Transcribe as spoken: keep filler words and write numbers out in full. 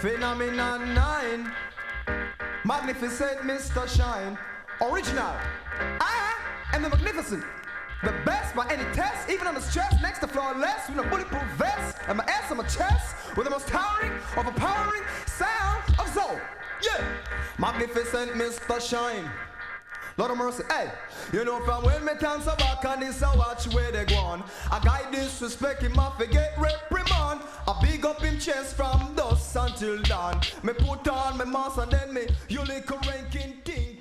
Phenomenon nine, magnificent Mister Shine, original. I am the magnificent, the best by any test, even on the stress, next to flawless, with a bulletproof vest, and my ass on my chest, with the most towering, overpowering sound of soul. Yeah, magnificent Mister Shine. Lord of mercy, hey, you know from when me can so back and this I watch where they go on. A guy disrespect him, I forget reprimand. I big up him chest from dusk until dawn. Me put on my mask and then me, you little ranking thing.